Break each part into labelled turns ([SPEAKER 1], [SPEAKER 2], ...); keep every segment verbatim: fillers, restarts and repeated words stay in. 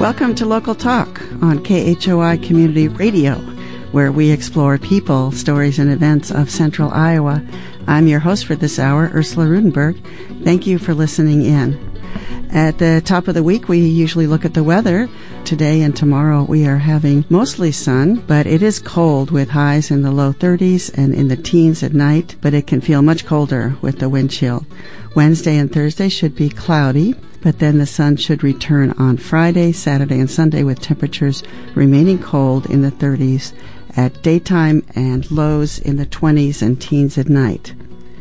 [SPEAKER 1] Welcome to Local Talk on K H O I Community Radio, where we explore people, stories, and events of Central Iowa. I'm your host for this hour, Ursula Rudenberg. Thank you for listening in. At the top of the week, we usually look at the weather. Today and tomorrow, we are having mostly sun, but it is cold with highs in the low thirties and in the teens at night, but it can feel much colder with the wind chill. Wednesday and Thursday should be cloudy, but then the sun should return on Friday, Saturday, and Sunday with temperatures remaining cold in the thirties at daytime and lows in the twenties and teens at night.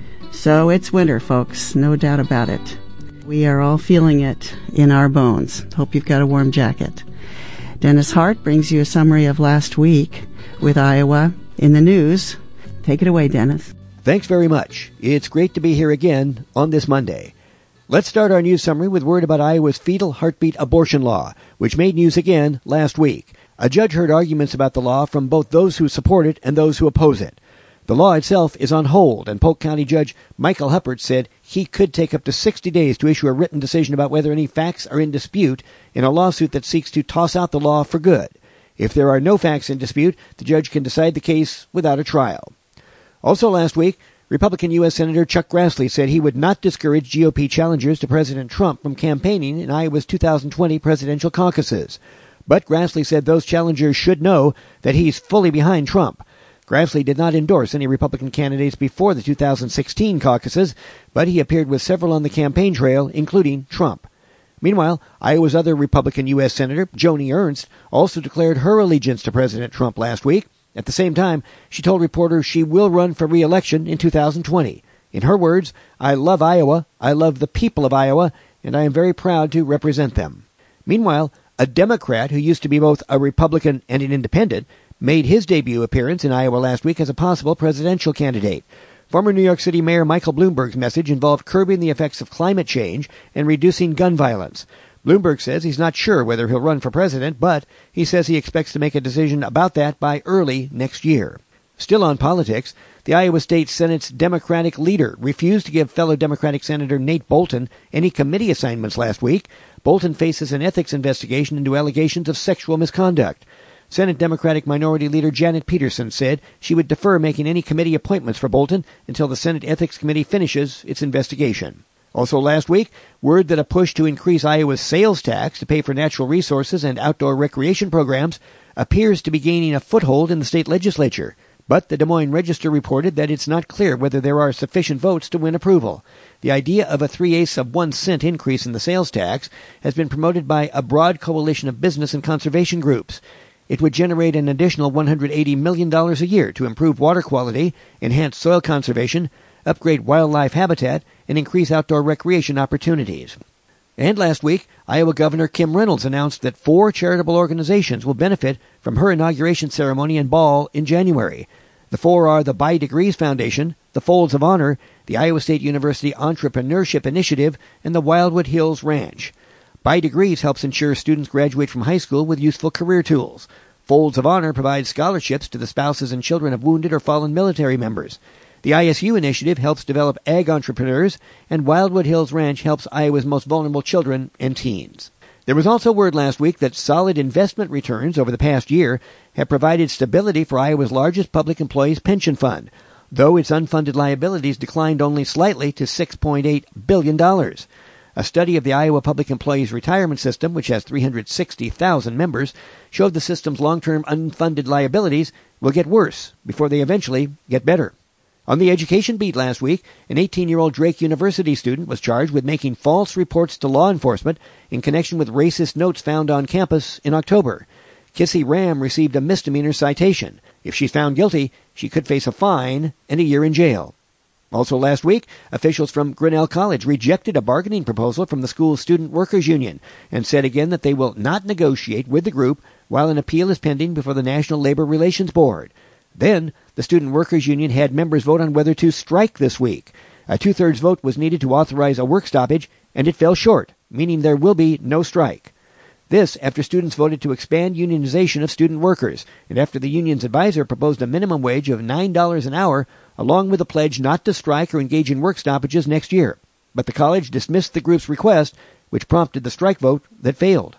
[SPEAKER 1] So it's winter, folks, no doubt about it. We are all feeling it in our bones. Hope you've got a warm jacket. Dennis Hart brings you a summary of last week with Iowa in the news. Take it away, Dennis.
[SPEAKER 2] Thanks very much. It's great to be here again on this Monday. Let's start our news summary with word about Iowa's fetal heartbeat abortion law, which made news again last week. A judge heard arguments about the law from both those who support it and those who oppose it. The law itself is on hold, and Polk County Judge Michael Huppert said he could take up to sixty days to issue a written decision about whether any facts are in dispute in a lawsuit that seeks to toss out the law for good. If there are no facts in dispute, the judge can decide the case without a trial. Also last week, Republican U S Senator Chuck Grassley said he would not discourage G O P challengers to President Trump from campaigning in Iowa's two thousand twenty presidential caucuses. But Grassley said those challengers should know that he's fully behind Trump. Grassley did not endorse any Republican candidates before the two thousand sixteen caucuses, but he appeared with several on the campaign trail, including Trump. Meanwhile, Iowa's other Republican U S Senator, Joni Ernst, also declared her allegiance to President Trump last week. At the same time, she told reporters she will run for re-election in two thousand twenty. In her words, "I love Iowa, I love the people of Iowa, and I am very proud to represent them." Meanwhile, a Democrat who used to be both a Republican and an independent made his debut appearance in Iowa last week as a possible presidential candidate. Former New York City Mayor Michael Bloomberg's message involved curbing the effects of climate change and reducing gun violence. Bloomberg says he's not sure whether he'll run for president, but he says he expects to make a decision about that by early next year. Still on politics, the Iowa State Senate's Democratic leader refused to give fellow Democratic Senator Nate Bolton any committee assignments last week. Bolton faces an ethics investigation into allegations of sexual misconduct. Senate Democratic Minority Leader Janet Peterson said she would defer making any committee appointments for Bolton until the Senate Ethics Committee finishes its investigation. Also last week, word that a push to increase Iowa's sales tax to pay for natural resources and outdoor recreation programs appears to be gaining a foothold in the state legislature. But the Des Moines Register reported that it's not clear whether there are sufficient votes to win approval. The idea of a three-eighths of one cent increase in the sales tax has been promoted by a broad coalition of business and conservation groups. It would generate an additional one hundred eighty million dollars a year to improve water quality, enhance soil conservation, upgrade wildlife habitat, and increase outdoor recreation opportunities. And last week, Iowa Governor Kim Reynolds announced that four charitable organizations will benefit from her inauguration ceremony and ball in January. The four are the By Degrees Foundation, the Folds of Honor, the Iowa State University Entrepreneurship Initiative, and the Wildwood Hills Ranch. By Degrees helps ensure students graduate from high school with useful career tools. Folds of Honor provides scholarships to the spouses and children of wounded or fallen military members. The I S U initiative helps develop ag entrepreneurs, and Wildwood Hills Ranch helps Iowa's most vulnerable children and teens. There was also word last week that solid investment returns over the past year have provided stability for Iowa's largest public employees pension fund, though its unfunded liabilities declined only slightly to six point eight billion dollars. A study of the Iowa Public Employees Retirement System, which has three hundred sixty thousand members, showed the system's long-term unfunded liabilities will get worse before they eventually get better. On the education beat last week, an eighteen-year-old Drake University student was charged with making false reports to law enforcement in connection with racist notes found on campus in October. Kissy Ram received a misdemeanor citation. If she's found guilty, she could face a fine and a year in jail. Also last week, officials from Grinnell College rejected a bargaining proposal from the school's Student Workers Union and said again that they will not negotiate with the group while an appeal is pending before the National Labor Relations Board. Then, the Student Workers Union had members vote on whether to strike this week. A two-thirds vote was needed to authorize a work stoppage, and it fell short, meaning there will be no strike. This after students voted to expand unionization of student workers, and after the union's advisor proposed a minimum wage of nine dollars an hour, along with a pledge not to strike or engage in work stoppages next year. But the college dismissed the group's request, which prompted the strike vote that failed.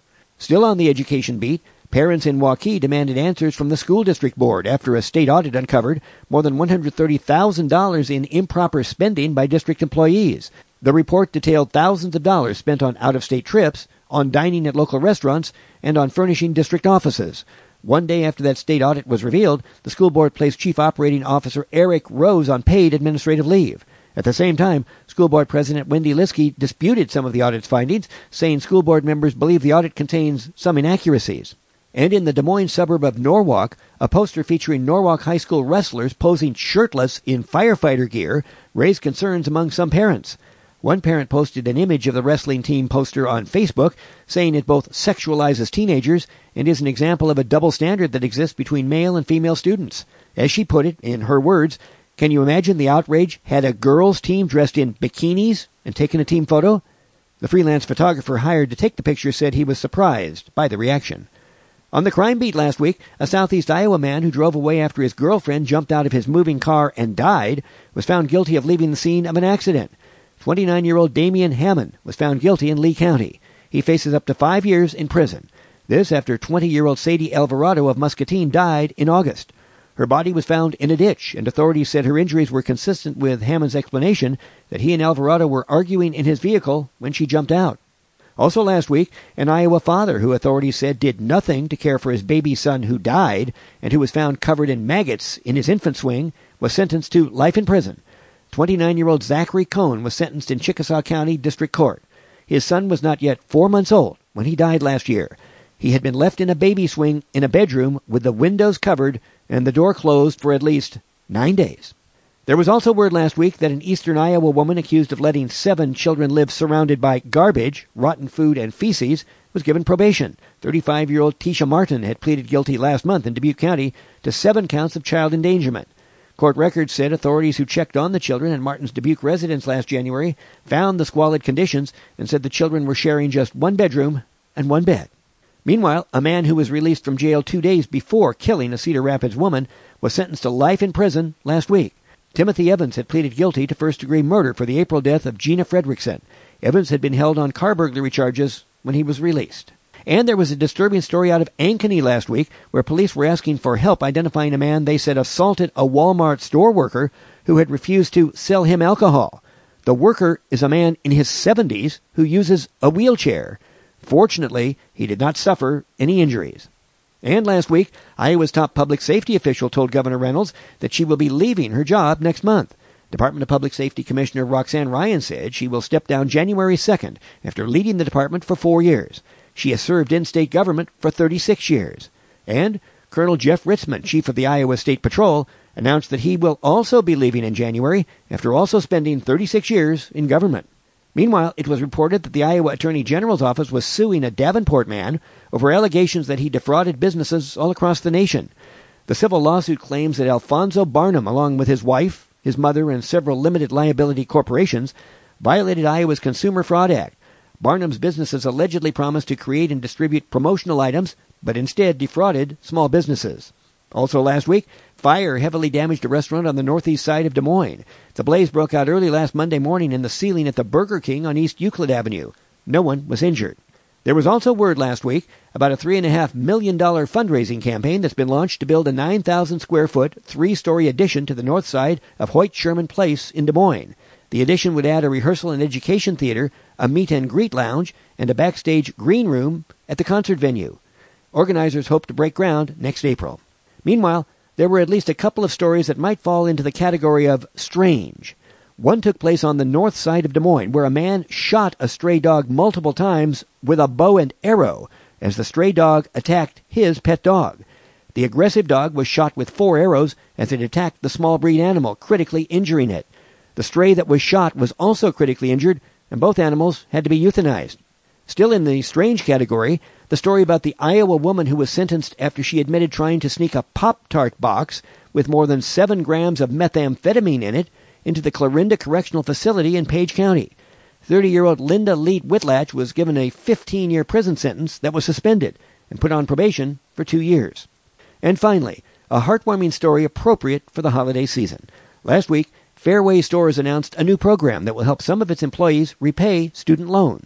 [SPEAKER 2] Still on the education beat, parents in Waukee demanded answers from the school district board after a state audit uncovered more than one hundred thirty thousand dollars in improper spending by district employees. The report detailed thousands of dollars spent on out-of-state trips, on dining at local restaurants, and on furnishing district offices. One day after that state audit was revealed, the school board placed Chief Operating Officer Eric Rose on paid administrative leave. At the same time, school board president Wendy Liskey disputed some of the audit's findings, saying school board members believe the audit contains some inaccuracies. And in the Des Moines suburb of Norwalk, a poster featuring Norwalk High School wrestlers posing shirtless in firefighter gear raised concerns among some parents. One parent posted an image of the wrestling team poster on Facebook, saying it both sexualizes teenagers and is an example of a double standard that exists between male and female students. As she put it, in her words, "Can you imagine the outrage had a girls' team dressed in bikinis and taken a team photo?" The freelance photographer hired to take the picture said he was surprised by the reaction. On the crime beat last week, a southeast Iowa man who drove away after his girlfriend jumped out of his moving car and died was found guilty of leaving the scene of an accident. twenty-nine-year-old Damian Hammond was found guilty in Lee County. He faces up to five years in prison. This after twenty-year-old Sadie Alvarado of Muscatine died in August. Her body was found in a ditch, and authorities said her injuries were consistent with Hammond's explanation that he and Alvarado were arguing in his vehicle when she jumped out. Also last week, an Iowa father who authorities said did nothing to care for his baby son who died and who was found covered in maggots in his infant swing was sentenced to life in prison. twenty-nine-year-old Zachary Cohn was sentenced in Chickasaw County District Court. His son was not yet four months old when he died last year. He had been left in a baby swing in a bedroom with the windows covered and the door closed for at least nine days. There was also word last week that an eastern Iowa woman accused of letting seven children live surrounded by garbage, rotten food, and feces was given probation. thirty-five-year-old Tisha Martin had pleaded guilty last month in Dubuque County to seven counts of child endangerment. Court records said authorities who checked on the children at Martin's Dubuque residence last January found the squalid conditions and said the children were sharing just one bedroom and one bed. Meanwhile, a man who was released from jail two days before killing a Cedar Rapids woman was sentenced to life in prison last week. Timothy Evans had pleaded guilty to first-degree murder for the April death of Gina Fredrickson. Evans had been held on car burglary charges when he was released. And there was a disturbing story out of Ankeny last week where police were asking for help identifying a man they said assaulted a Walmart store worker who had refused to sell him alcohol. The worker is a man in his seventies who uses a wheelchair. Fortunately, he did not suffer any injuries. And last week, Iowa's top public safety official told Governor Reynolds that she will be leaving her job next month. Department of Public Safety Commissioner Roxanne Ryan said she will step down January second after leading the department for four years. She has served in state government for thirty-six years. And Colonel Jeff Ritzman, chief of the Iowa State Patrol, announced that he will also be leaving in January after also spending thirty-six years in government. Meanwhile, it was reported that the Iowa Attorney General's office was suing a Davenport man over allegations that he defrauded businesses all across the nation. The civil lawsuit claims that Alfonso Barnum, along with his wife, his mother, and several limited liability corporations, violated Iowa's Consumer Fraud Act. Barnum's businesses allegedly promised to create and distribute promotional items, but instead defrauded small businesses. Also last week, fire heavily damaged a restaurant on the northeast side of Des Moines. The blaze broke out early last Monday morning in the ceiling at the Burger King on East Euclid Avenue. No one was injured. There was also word last week about a three point five million dollars fundraising campaign that's been launched to build a nine thousand square foot, three-story addition to the north side of Hoyt Sherman Place in Des Moines. The addition would add a rehearsal and education theater, a meet-and-greet lounge, and a backstage green room at the concert venue. Organizers hope to break ground next April. Meanwhile, there were at least a couple of stories that might fall into the category of strange. One took place on the north side of Des Moines, where a man shot a stray dog multiple times with a bow and arrow as the stray dog attacked his pet dog. The aggressive dog was shot with four arrows as it attacked the small breed animal, critically injuring it. The stray that was shot was also critically injured, and both animals had to be euthanized. Still in the strange category, the story about the Iowa woman who was sentenced after she admitted trying to sneak a Pop-Tart box with more than seven grams of methamphetamine in it into the Clarinda Correctional Facility in Page County. thirty-year-old Linda Leet Whitlatch was given a fifteen-year prison sentence that was suspended and put on probation for two years. And finally, a heartwarming story appropriate for the holiday season. Last week, Fairway Stores announced a new program that will help some of its employees repay student loans.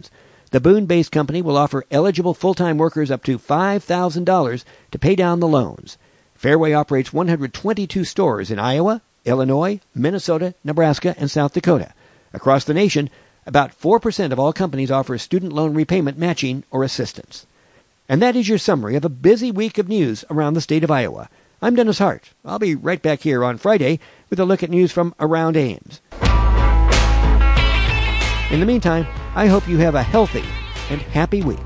[SPEAKER 2] The Boone-based company will offer eligible full-time workers up to five thousand dollars to pay down the loans. Fairway operates one hundred twenty-two stores in Iowa, Illinois, Minnesota, Nebraska, and South Dakota. Across the nation, about four percent of all companies offer student loan repayment matching or assistance. And that is your summary of a busy week of news around the state of Iowa. I'm Dennis Hart. I'll be right back here on Friday with a look at news from around Ames. In the meantime, I hope you have a healthy and happy week.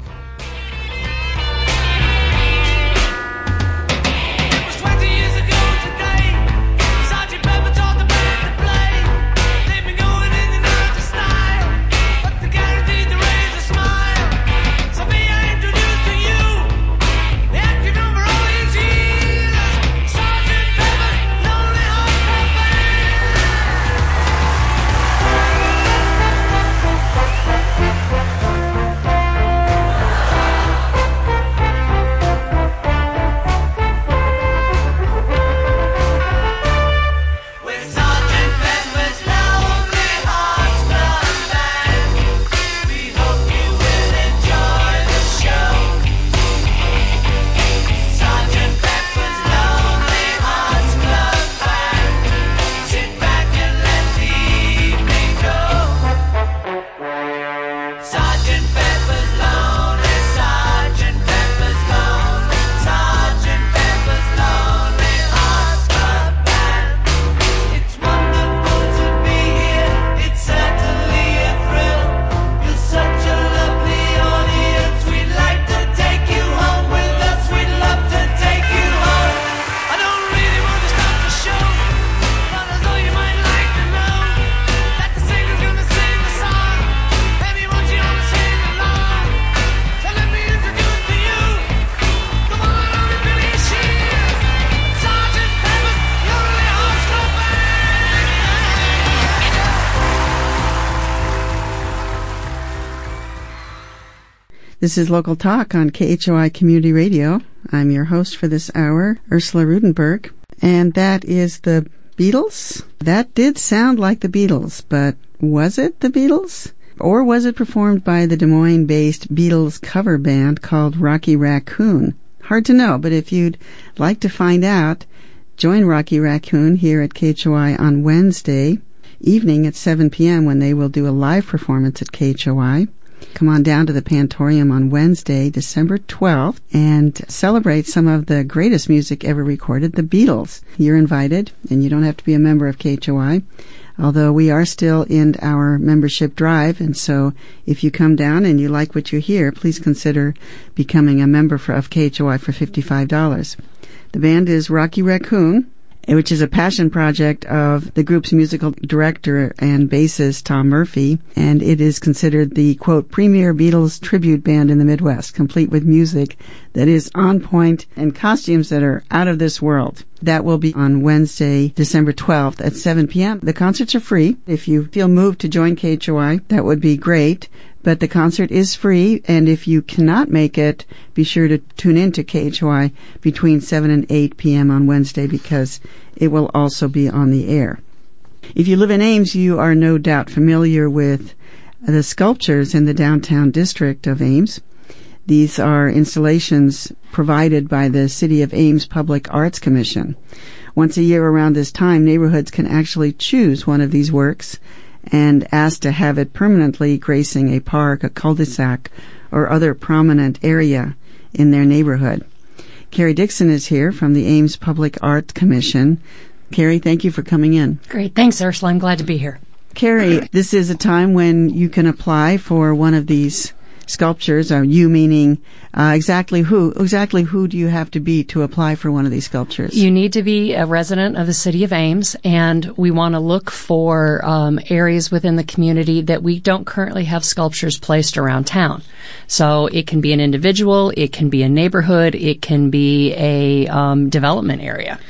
[SPEAKER 1] This is Local Talk on K H O I Community Radio. I'm your host for this hour, Ursula Rudenberg, and that is the Beatles. That did sound like the Beatles, but was it the Beatles? Or was it performed by the Des Moines-based Beatles cover band called Rocky Raccoon? Hard to know, but if you'd like to find out, join Rocky Raccoon here at K H O I on Wednesday evening at seven p.m. when they will do a live performance at K H O I. Come on down to the Pantorium on Wednesday, December twelfth, and celebrate some of the greatest music ever recorded, the Beatles. You're invited, and you don't have to be a member of K H O I, although we are still in our membership drive, and so if you come down and you like what you hear, please consider becoming a member for, of K H O I for fifty-five dollars. The band is Rocky Raccoon, which is a passion project of the group's musical director and bassist, Tom Murphy, and it is considered the, quote, premier Beatles tribute band in the Midwest, complete with music that is on point and costumes that are out of this world. That will be on Wednesday, December twelfth at seven p.m. The concerts are free. If you feel moved to join K H O I, that would be great. But the concert is free, and if you cannot make it, be sure to tune in to K H O I between seven and eight p.m. on Wednesday, because it will also be on the air. If you live in Ames, you are no doubt familiar with the sculptures in the downtown district of Ames. These are installations provided by the City of Ames Public Arts Commission. Once a year around this time, neighborhoods can actually choose one of these works and ask to have it permanently gracing a park, a cul-de-sac, or other prominent area in their neighborhood. Carrie Dixon is here from the Ames Public Arts Commission. Carrie, thank you for coming in.
[SPEAKER 3] Great. Thanks, Ursula. I'm glad to be here.
[SPEAKER 1] Carrie, this is a time when you can apply for one of these sculptures, or you meaning uh, exactly who exactly who do you have to be to apply for one of these sculptures?
[SPEAKER 3] You need to be a resident of the city of Ames, and we want to look for um, areas within the community that we don't currently have sculptures placed around town. So it can be an individual, it can be a neighborhood, it can be a um, development area.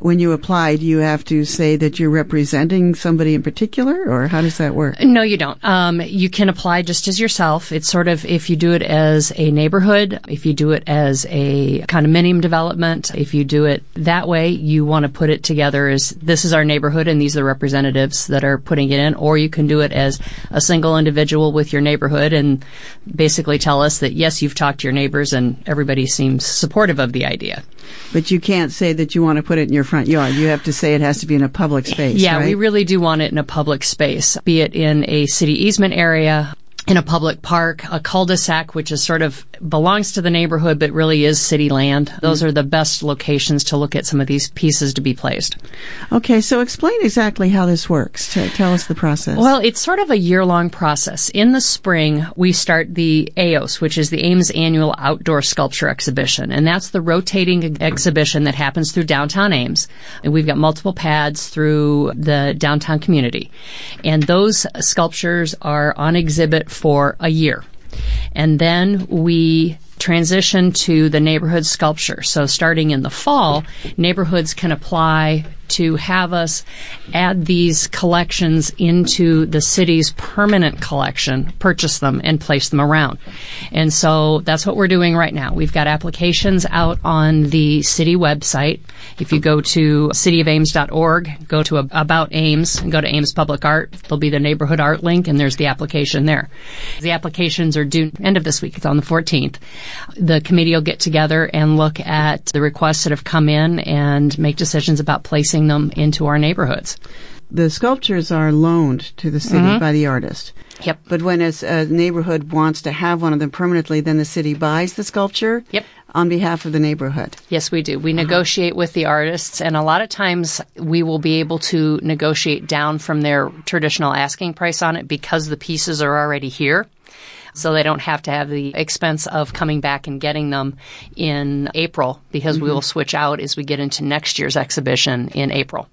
[SPEAKER 1] When you apply, do you have to say that you're representing somebody in particular, or how does that work?
[SPEAKER 3] No, you don't. Um, you can apply just as yourself. It's sort of if you do it as a neighborhood, if you do it as a condominium development, if you do it that way, you want to put it together as this is our neighborhood and these are the representatives that are putting it in, or you can do it as a single individual with your neighborhood and basically tell us that, yes, you've talked to your neighbors and everybody seems supportive of the idea.
[SPEAKER 1] But you can't say that you want to put it in your front yard. You have to say it has to be in a public space,
[SPEAKER 3] Yeah,
[SPEAKER 1] right?
[SPEAKER 3] we really do want it in a public space, be it in a city easement area, in a public park, a cul-de-sac, which is sort of belongs to the neighborhood but really is city land. Those mm-hmm. are the best locations to look at some of these pieces to be placed.
[SPEAKER 1] Okay, so explain exactly how this works. T- tell us the process.
[SPEAKER 3] Well, it's sort of a year-long process. In the spring, we start the A O S, which is the Ames Annual Outdoor Sculpture Exhibition, and that's the rotating exhibition that happens through downtown Ames. And we've got multiple pads through the downtown community. And those sculptures are on exhibit for a year. And then we transition to the neighborhood sculpture. So starting in the fall, neighborhoods can apply to have us add these collections into the city's permanent collection, purchase them, and place them around. And so that's what we're doing right now. We've got applications out on the city website. If you go to city of ames dot org, go to About Ames, and go to Ames Public Art, there'll be the neighborhood art link, and there's the application there. The applications are due end of this week. It's on the fourteenth. The committee will get together and look at the requests that have come in and make decisions about placing them into our neighborhoods.
[SPEAKER 1] The sculptures are loaned to the city mm-hmm. by the artist.
[SPEAKER 3] Yep.
[SPEAKER 1] But when a, a neighborhood wants to have one of them permanently, then the city buys the sculpture
[SPEAKER 3] yep.
[SPEAKER 1] on behalf of the neighborhood.
[SPEAKER 3] Yes, we do. We uh-huh. negotiate with the artists, and a lot of times we will be able to negotiate down from their traditional asking price on it because the pieces are already here. So they don't have to have the expense of coming back and getting them in April because mm-hmm. we will switch out as we get into next year's exhibition in April.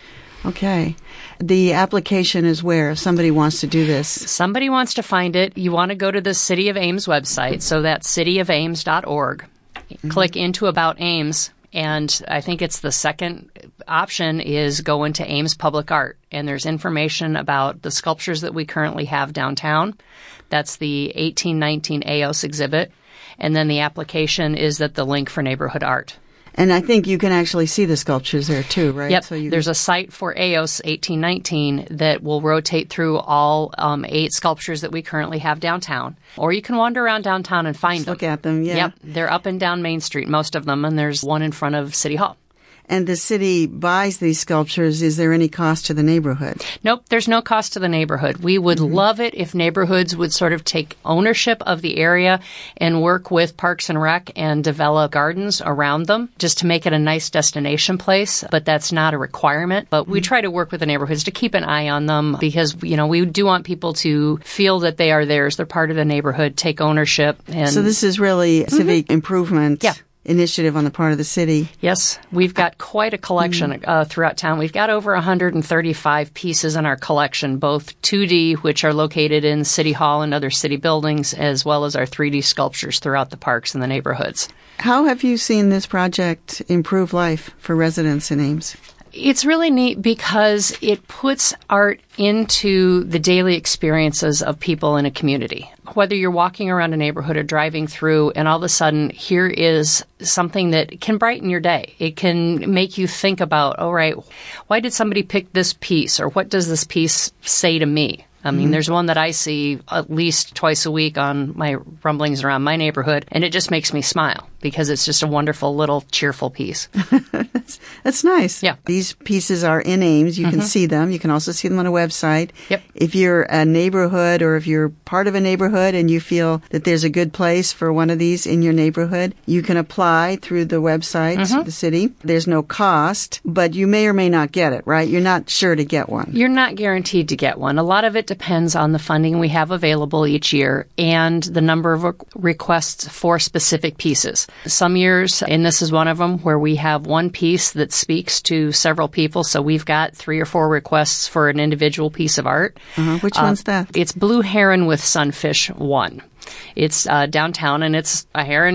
[SPEAKER 1] Okay. The application is where if somebody wants to do this?
[SPEAKER 3] Somebody wants to find it. You want to go to the City of Ames website. So that's city of ames dot org. Mm-hmm. Click into About Ames. And I think it's the second option is go into Ames Public Art. And there's information about the sculptures that we currently have downtown. That's the eighteen nineteen A O S exhibit. And then the application is at the link for neighborhood art.
[SPEAKER 1] And I think you can actually see the sculptures there too, right?
[SPEAKER 3] Yep.
[SPEAKER 1] So you
[SPEAKER 3] There's a site for A O S eighteen nineteen that will rotate through all um, eight sculptures that we currently have downtown. Or you can wander around downtown and find
[SPEAKER 1] Just
[SPEAKER 3] them.
[SPEAKER 1] Look at them, yeah.
[SPEAKER 3] Yep. They're up and down Main Street, most of them, and there's one in front of City Hall.
[SPEAKER 1] And the city buys these sculptures. Is there any cost to the neighborhood?
[SPEAKER 3] Nope, there's no cost to the neighborhood. We would mm-hmm. love it if neighborhoods would sort of take ownership of the area and work with Parks and Rec and develop gardens around them just to make it a nice destination place. But that's not a requirement. But we mm-hmm. try to work with the neighborhoods to keep an eye on them because, you know, we do want people to feel that they are theirs. They're part of the neighborhood, take ownership. And
[SPEAKER 1] so this is really mm-hmm. civic improvement.
[SPEAKER 3] Yeah.
[SPEAKER 1] Initiative on the part of the city.
[SPEAKER 3] Yes, we've got quite a collection mm. uh, throughout town. We've got over one hundred thirty-five pieces in our collection, both two D, which are located in City Hall and other city buildings, as well as our three D sculptures throughout the parks and the neighborhoods.
[SPEAKER 1] How have you seen this project improve life for residents in Ames?
[SPEAKER 3] It's really neat because it puts art into the daily experiences of people in a community. Whether you're walking around a neighborhood or driving through and all of a sudden here is something that can brighten your day. It can make you think about, all right, why did somebody pick this piece or what does this piece say to me? I mean, mm-hmm. there's one that I see at least twice a week on my rumblings around my neighborhood, and it just makes me smile because it's just a wonderful little cheerful piece.
[SPEAKER 1] that's, that's nice.
[SPEAKER 3] Yeah.
[SPEAKER 1] These pieces are in Ames. You mm-hmm. can see them. You can also see them on a website.
[SPEAKER 3] Yep.
[SPEAKER 1] If you're a neighborhood or if you're part of a neighborhood and you feel that there's a good place for one of these in your neighborhood, you can apply through the website, mm-hmm. the city. There's no cost, but you may or may not get it, right? You're not sure to get one.
[SPEAKER 3] You're not guaranteed to get one. A lot of it depends on the funding we have available each year and the number of requests for specific pieces. Some years, and this is one of them, where we have one piece that speaks to several people. So we've got three or four requests for an individual piece of art.
[SPEAKER 1] Uh-huh. Which
[SPEAKER 3] uh,
[SPEAKER 1] one's that?
[SPEAKER 3] It's Blue Heron with Sunfish one. It's uh, downtown, and it's a heron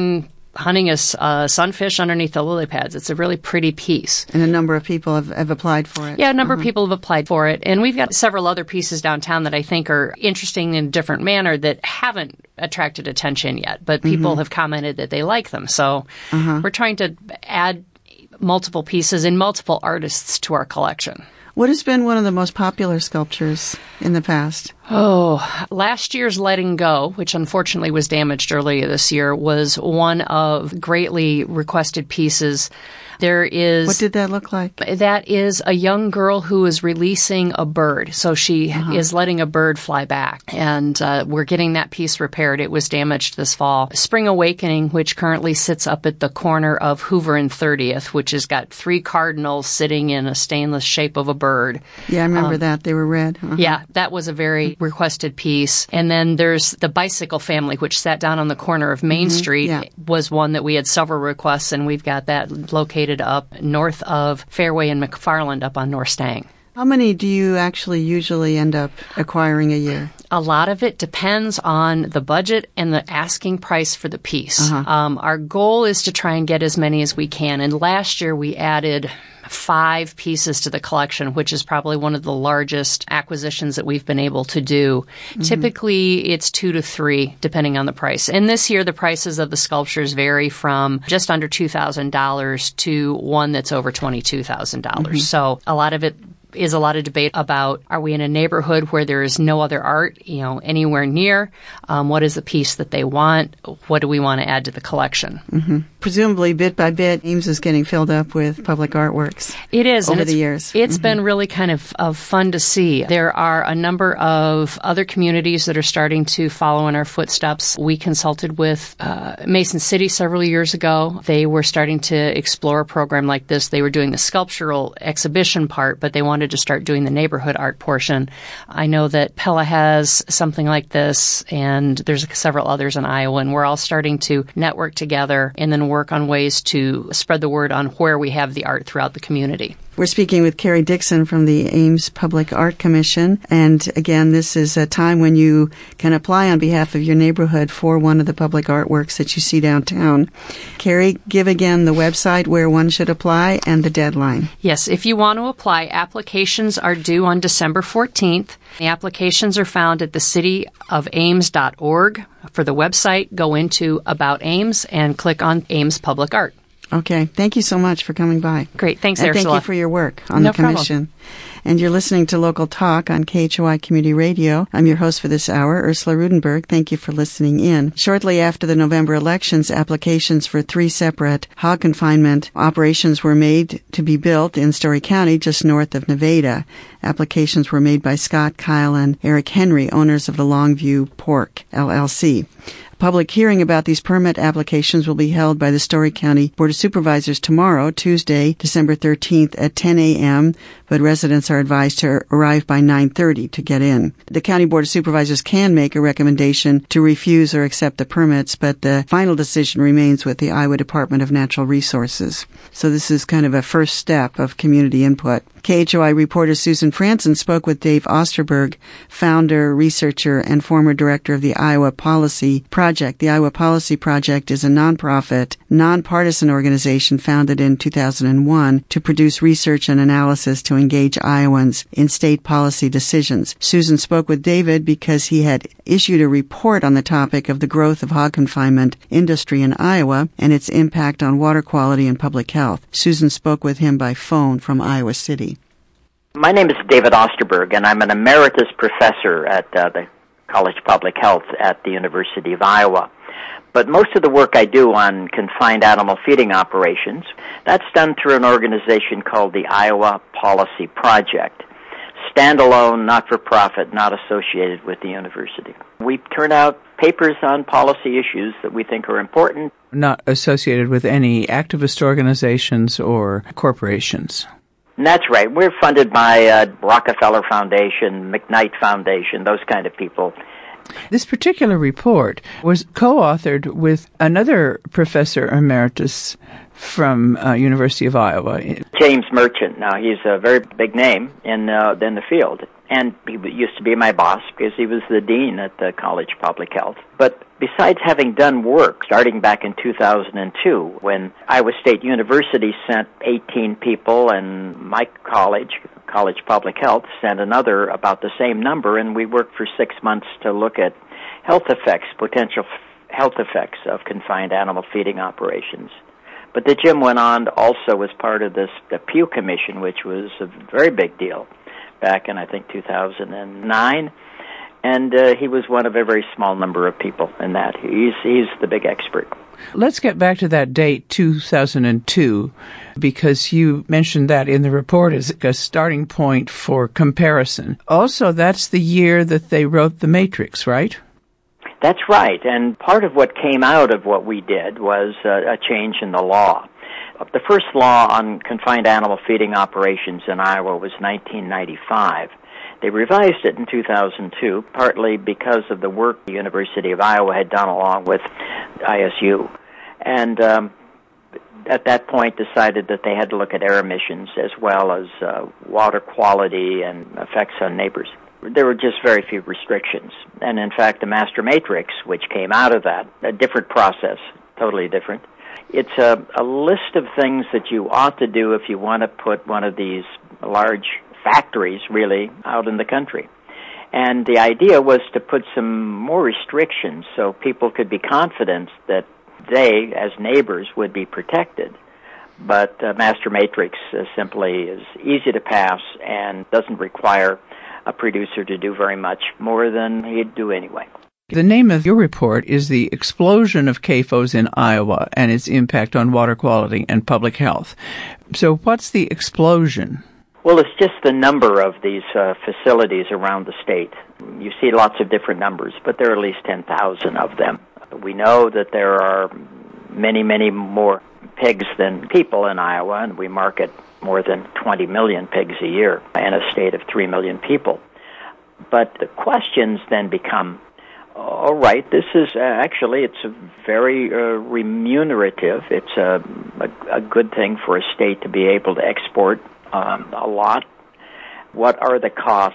[SPEAKER 3] hunting a uh, sunfish underneath the lily pads. It's a really pretty piece.
[SPEAKER 1] And a number of people have, have applied for it.
[SPEAKER 3] Yeah, a number
[SPEAKER 1] uh-huh.
[SPEAKER 3] of people have applied for it. And we've got several other pieces downtown that I think are interesting in a different manner that haven't attracted attention yet, but people mm-hmm. have commented that they like them. So uh-huh. we're trying to add multiple pieces and multiple artists to our collection.
[SPEAKER 1] What has been one of the most popular sculptures in the past?
[SPEAKER 3] Oh, last year's Letting Go, which unfortunately was damaged earlier this year, was one of greatly requested pieces. There is...
[SPEAKER 1] What did that look like?
[SPEAKER 3] That is a young girl who is releasing a bird. So she uh-huh. is letting a bird fly back. And uh, we're getting that piece repaired. It was damaged this fall. Spring Awakening, which currently sits up at the corner of Hoover and thirtieth, which has got three cardinals sitting in a stainless shape of a bird.
[SPEAKER 1] Yeah, I remember
[SPEAKER 3] um,
[SPEAKER 1] that. They were red. Uh-huh.
[SPEAKER 3] Yeah, that was a very requested piece. And then there's the Bicycle Family, which sat down on the corner of Main mm-hmm. Street,
[SPEAKER 1] yeah.
[SPEAKER 3] was one that we had several requests, and we've got that located up north of Fairway and McFarland up on North Stang.
[SPEAKER 1] How many do you actually usually end up acquiring a year?
[SPEAKER 3] A lot of it depends on the budget and the asking price for the piece. Uh-huh. Um, our goal is to try and get as many as we can. And last year we added five pieces to the collection, which is probably one of the largest acquisitions that we've been able to do. Mm-hmm. Typically, it's two to three, depending on the price. And this year, the prices of the sculptures vary from just under two thousand dollars to one that's over twenty-two thousand dollars. Mm-hmm. So a lot of it is a lot of debate about, are we in a neighborhood where there is no other art, you know, anywhere near? Um, what is the piece that they want? What do we want to add to the collection?
[SPEAKER 1] Mm-hmm. Presumably, bit by bit, Ames is getting filled up with public artworks.
[SPEAKER 3] It is.
[SPEAKER 1] Over
[SPEAKER 3] and
[SPEAKER 1] the years.
[SPEAKER 3] It's
[SPEAKER 1] mm-hmm.
[SPEAKER 3] been really kind of, of fun to see. There are a number of other communities that are starting to follow in our footsteps. We consulted with uh, Mason City several years ago. They were starting to explore a program like this. They were doing the sculptural exhibition part, but they wanted to start doing the neighborhood art portion. I know that Pella has something like this, and there's several others in Iowa, and we're all starting to network together and then work on ways to spread the word on where we have the art throughout the community.
[SPEAKER 1] We're speaking with Carrie Dixon from the Ames Public Art Commission. And again, this is a time when you can apply on behalf of your neighborhood for one of the public artworks that you see downtown. Carrie, give again the website where one should apply and the deadline.
[SPEAKER 3] Yes, if you want to apply, applications are due on December fourteenth. The applications are found at the city of ames dot org. For the website, go into About Ames and click on Ames Public Art.
[SPEAKER 1] Okay. Thank you so much for coming by.
[SPEAKER 3] Great. Thanks,
[SPEAKER 1] and
[SPEAKER 3] Ursula.
[SPEAKER 1] Thank you for your work on
[SPEAKER 3] no
[SPEAKER 1] the commission.
[SPEAKER 3] Problem.
[SPEAKER 1] And you're listening to Local Talk on K H O I Community Radio. I'm your host for this hour, Ursula Rudenberg. Thank you for listening in. Shortly after the November elections, applications for three separate hog confinement operations were made to be built in Story County, just north of Nevada. Applications were made by Scott Kyle and Eric Henry, owners of the Longview Pork, L L C. Public hearing about these permit applications will be held by the Story County Board of Supervisors tomorrow, Tuesday, December thirteenth at ten a.m., but residents are advised to arrive by nine thirty to get in. The County Board of Supervisors can make a recommendation to refuse or accept the permits, but the final decision remains with the Iowa Department of Natural Resources. So this is kind of a first step of community input. K H O I reporter Susan Franson spoke with Dave Osterberg, founder, researcher, and former director of the Iowa Policy Project. The Iowa Policy Project is a nonprofit, nonpartisan organization founded in two thousand one to produce research and analysis to engage Iowans in state policy decisions. Susan spoke with David because he had issued a report on the topic of the growth of hog confinement industry in Iowa and its impact on water quality and public health. Susan spoke with him by phone from Iowa City.
[SPEAKER 4] My name is David Osterberg, and I'm an emeritus professor at uh, the College of Public Health at the University of Iowa. But most of the work I do on confined animal feeding operations, that's done through an organization called the Iowa Policy Project. Standalone, not-for-profit, not associated with the university. We turn out papers on policy issues that we think are important.
[SPEAKER 5] Not associated with any activist organizations or corporations.
[SPEAKER 4] And that's right. We're funded by uh, Rockefeller Foundation, McKnight Foundation, those kind of people.
[SPEAKER 5] This particular report was co-authored with another professor emeritus from uh, University of Iowa.
[SPEAKER 4] James Merchant. Now, he's a very big name in uh, in the field. And he used to be my boss because he was the dean at the College of Public Health. But besides having done work, starting back in two thousand two, when Iowa State University sent eighteen people and my college, College of Public Health, sent another about the same number, and we worked for six months to look at health effects, potential health effects of confined animal feeding operations. But the Jim went on also as part of this, the Pew Commission, which was a very big deal back in, I think, two thousand nine, and uh, he was one of a very small number of people in that. He's he's the big expert.
[SPEAKER 5] Let's get back to that date, two thousand two, because you mentioned that in the report as a starting point for comparison. Also, that's the year that they wrote The Matrix, right?
[SPEAKER 4] That's right, and part of what came out of what we did was uh, a change in the law. The first law on confined animal feeding operations in Iowa was nineteen ninety-five. They revised it in two thousand two, partly because of the work the University of Iowa had done along with I S U. And um, at that point decided that they had to look at air emissions as well as uh, water quality and effects on neighbors. There were just very few restrictions. And in fact, the Master Matrix, which came out of that, a different process, totally different, it's a, a list of things that you ought to do if you want to put one of these large factories, really, out in the country. And the idea was to put some more restrictions so people could be confident that they, as neighbors, would be protected. But uh, Master Matrix uh, simply is easy to pass and doesn't require a producer to do very much more than he'd do anyway.
[SPEAKER 5] The name of your report is The Explosion of C A F Os in Iowa and Its Impact on Water Quality and Public Health. So what's the explosion?
[SPEAKER 4] Well, it's just the number of these uh, facilities around the state. You see lots of different numbers, but there are at least ten thousand of them. We know that there are many, many more pigs than people in Iowa, and we market more than twenty million pigs a year in a state of three million people. But the questions then become, all right, this is uh, actually, it's a very uh, remunerative. It's a, a, a good thing for a state to be able to export um, a lot. What are the costs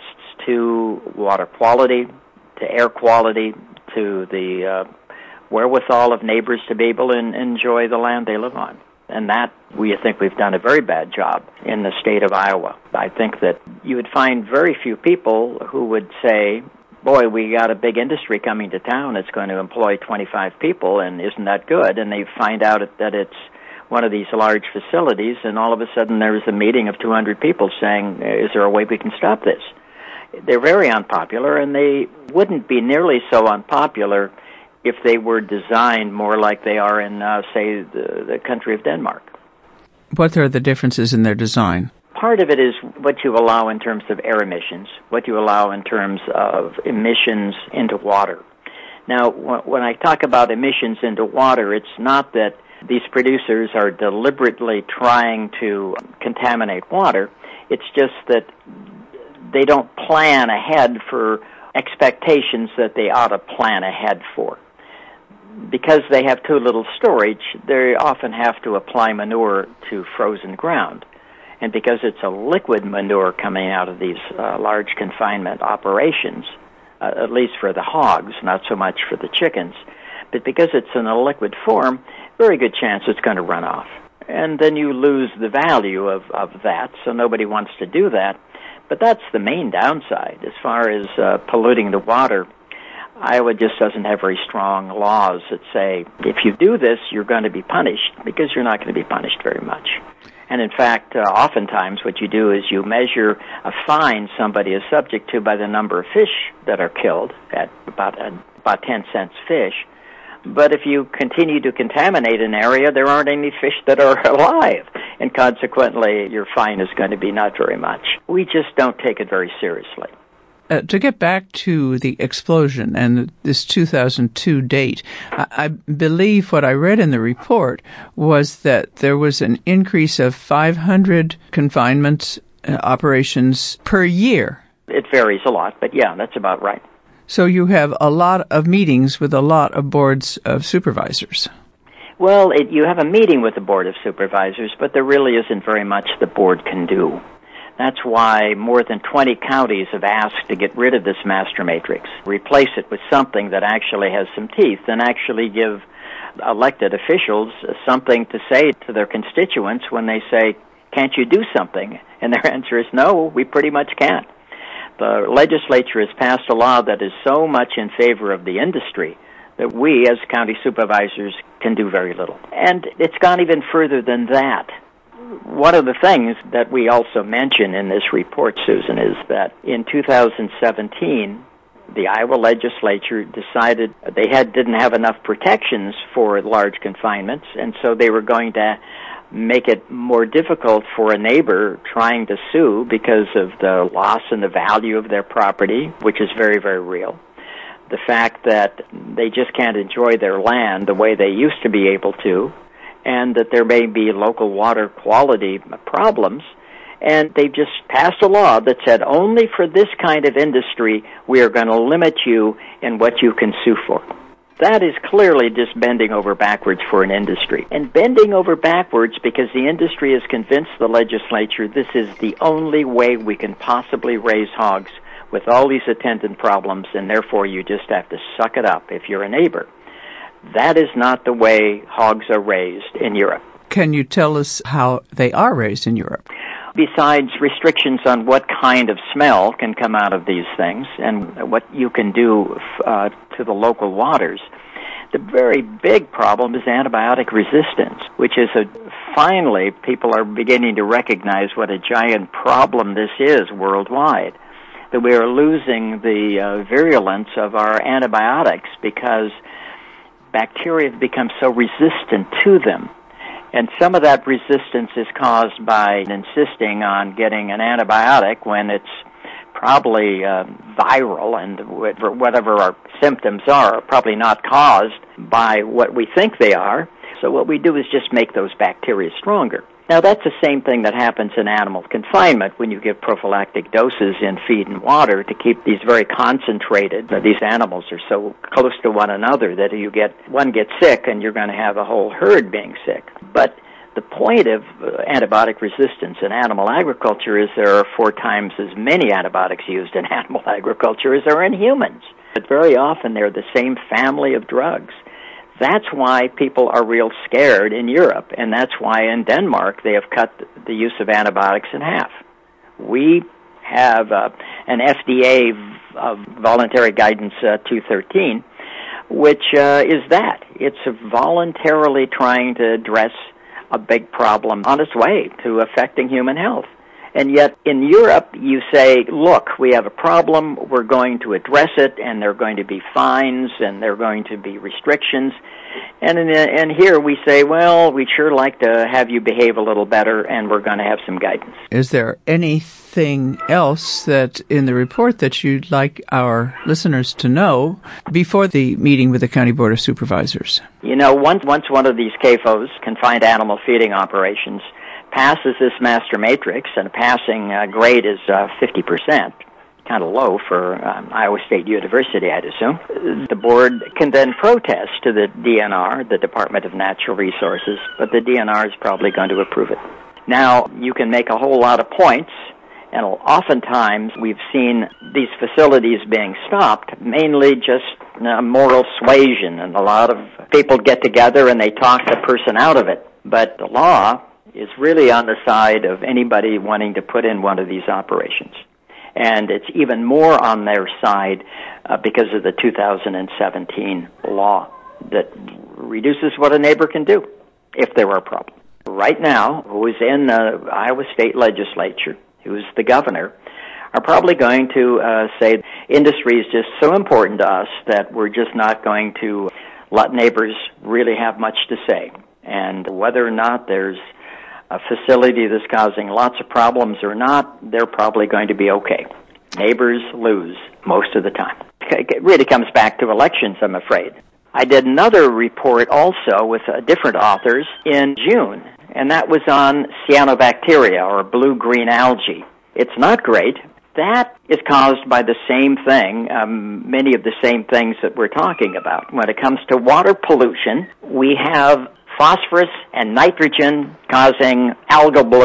[SPEAKER 4] to water quality, to air quality, to the uh, wherewithal of neighbors to be able to enjoy the land they live on? And that, we think we've done a very bad job in the state of Iowa. I think that you would find very few people who would say, boy, we got a big industry coming to town. It's going to employ twenty-five people, and isn't that good? And they find out that it's one of these large facilities, and all of a sudden there's a meeting of two hundred people saying, is there a way we can stop this? They're very unpopular, and they wouldn't be nearly so unpopular if they were designed more like they are in, uh, say, the, the country of Denmark.
[SPEAKER 5] What are the differences in their design?
[SPEAKER 4] Part of it is what you allow in terms of air emissions, what you allow in terms of emissions into water. Now, when I talk about emissions into water, it's not that these producers are deliberately trying to contaminate water. It's just that they don't plan ahead for expectations that they ought to plan ahead for. Because they have too little storage, they often have to apply manure to frozen ground. And because it's a liquid manure coming out of these uh, large confinement operations, uh, at least for the hogs, not so much for the chickens, but because it's in a liquid form, very good chance it's going to run off. And then you lose the value of, of that, so nobody wants to do that. But that's the main downside. As far as uh, polluting the water, Iowa just doesn't have very strong laws that say, if you do this, you're going to be punished, because you're not going to be punished very much. And in fact, uh, oftentimes what you do is you measure a fine somebody is subject to by the number of fish that are killed, at about, uh, about ten cents fish. But if you continue to contaminate an area, there aren't any fish that are alive, and consequently your fine is going to be not very much. We just don't take it very seriously.
[SPEAKER 5] Uh, to get back to the explosion and this two thousand two date, I, I believe what I read in the report was that there was an increase of five hundred confinement uh, operations per year.
[SPEAKER 4] It varies a lot, but yeah, that's about right.
[SPEAKER 5] So you have a lot of meetings with a lot of boards of supervisors.
[SPEAKER 4] Well, it, you have a meeting with the Board of Supervisors, but there really isn't very much the board can do. That's why more than twenty counties have asked to get rid of this master matrix, replace it with something that actually has some teeth, and actually give elected officials something to say to their constituents when they say, can't you do something? And their answer is, no, we pretty much can't. The legislature has passed a law that is so much in favor of the industry that we, as county supervisors, can do very little. And it's gone even further than that. One of the things that we also mention in this report, Susan, is that in two thousand seventeen, the Iowa legislature decided they had didn't have enough protections for large confinements, and so they were going to make it more difficult for a neighbor trying to sue because of the loss in the value of their property, which is very, very real. The fact that they just can't enjoy their land the way they used to be able to, and that there may be local water quality problems. And they've just passed a law that said only for this kind of industry we are going to limit you in what you can sue for. That is clearly just bending over backwards for an industry. And bending over backwards because the industry has convinced the legislature this is the only way we can possibly raise hogs with all these attendant problems, and therefore you just have to suck it up if you're a neighbor. That is not the way hogs are raised in Europe.
[SPEAKER 5] Can you tell us how they are raised in Europe?
[SPEAKER 4] Besides restrictions on what kind of smell can come out of these things and what you can do uh, to the local waters, the very big problem is antibiotic resistance, which is a, finally people are beginning to recognize what a giant problem this is worldwide, that we are losing the uh, virulence of our antibiotics because bacteria have become so resistant to them. And some of that resistance is caused by insisting on getting an antibiotic when it's probably uh, viral, and whatever our symptoms are, are probably not caused by what we think they are. So what we do is just make those bacteria stronger. Now, that's the same thing that happens in animal confinement when you give prophylactic doses in feed and water to keep these very concentrated. These animals are so close to one another that you get one gets sick and you're going to have a whole herd being sick. But the point of uh, antibiotic resistance in animal agriculture is there are four times as many antibiotics used in animal agriculture as there are in humans. But very often they're the same family of drugs. That's why people are real scared in Europe, and that's why in Denmark they have cut the use of antibiotics in half. We have uh, an F D A uh, voluntary guidance uh, two thirteen, which uh, is that. It's voluntarily trying to address a big problem on its way to affecting human health. And yet in Europe you say, look, we have a problem, we're going to address it, and there are going to be fines, and there are going to be restrictions. And in, and here we say, well, we'd sure like to have you behave a little better, and we're going to have some guidance.
[SPEAKER 5] Is there anything else that in the report that you'd like our listeners to know before the meeting with the County Board of Supervisors?
[SPEAKER 4] You know, once, once one of these C A F Os, confined animal feeding operations, passes this master matrix, and a passing uh, grade is uh, fifty percent, kind of low for um, Iowa State University, I'd assume. The board can then protest to the D N R, the Department of Natural Resources, but the D N R is probably going to approve it. Now, you can make a whole lot of points, and oftentimes we've seen these facilities being stopped, mainly just uh, moral suasion, and a lot of people get together and they talk the person out of it. But the law is really on the side of anybody wanting to put in one of these operations. And it's even more on their side uh, because of the two thousand seventeen law that reduces what a neighbor can do if there were a problem. Right now, who is in the Iowa State Legislature, who's the governor, are probably going to uh, say industry is just so important to us that we're just not going to let neighbors really have much to say. And whether or not there's a facility that's causing lots of problems or not, they're probably going to be okay. Neighbors lose most of the time. It really comes back to elections, I'm afraid. I did another report also with uh, different authors in June, and that was on cyanobacteria, or blue-green algae. It's not great. That is caused by the same thing, um, many of the same things that we're talking about. When it comes to water pollution, we have phosphorus and nitrogen causing algal blooms.